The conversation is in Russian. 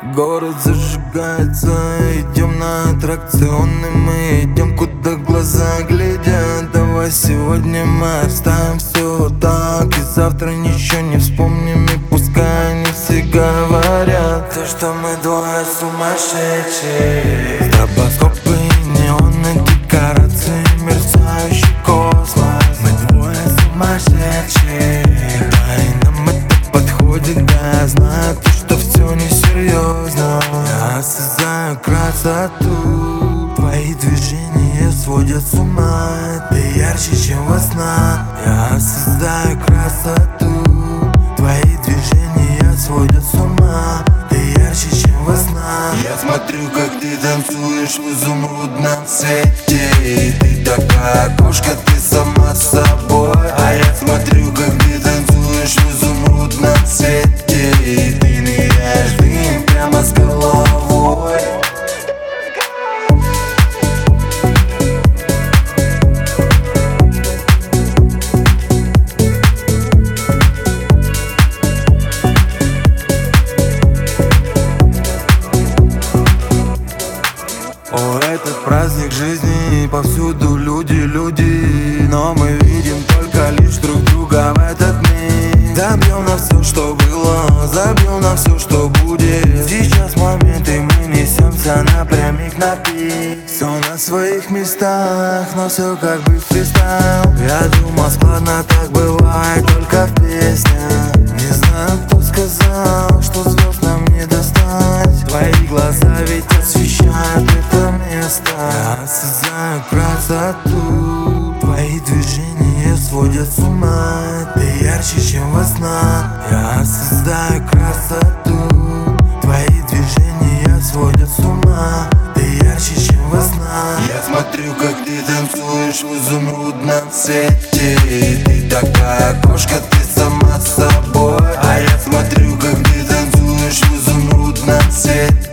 Город зажигается, идем на аттракционы. Мы идем, куда глаза глядят. Давай сегодня мы оставим все так, и завтра ничего не вспомним. И пускай они все говорят то, что мы двое сумасшедшие. Стробоскопы и неоны, декорации, мерцающий космос. Мы двое сумасшедшие, да и нам это подходит. Да, я знаю, то, что все несерьезно. Я осязаю красоту, твои движения сводят с ума. Ты ярче, чем во снах. Я осязаю красоту, твои движения сводят с ума. Ты ярче, чем во снах. Я смотрю, как ты танцуешь в изумрудном свете. И ты такая кошка, ты сама с собой. А я смотрю, как ты танцуешь в изумрудном свете. И ты ныряешь в дым прямо с головой. О, этот праздник жизни, и повсюду люди, люди. Но мы видим только лишь друг друга в этот миг. Забьем на все, что было, забьем на все, что будет. Сейчас момент, и мы несемся напрямик на пик. Все на своих местах, но все как бы фристайл. Я думал, складно так бывает только в песнях. Не знаю, кто сказал, что звезд нам не достать. Твои глаза ведь освещают это место. Я осязаю красоту, твои движения сводят с ума. Ты ярче, чем во снах. Я осязаю красоту, твои движения сводят с ума. Ты ярче, чем во снах. Я смотрю, как ты танцуешь в изумрудном свете. И ты такая кошка, ты сама с собой. А я смотрю, как ты танцуешь в изумрудном свете.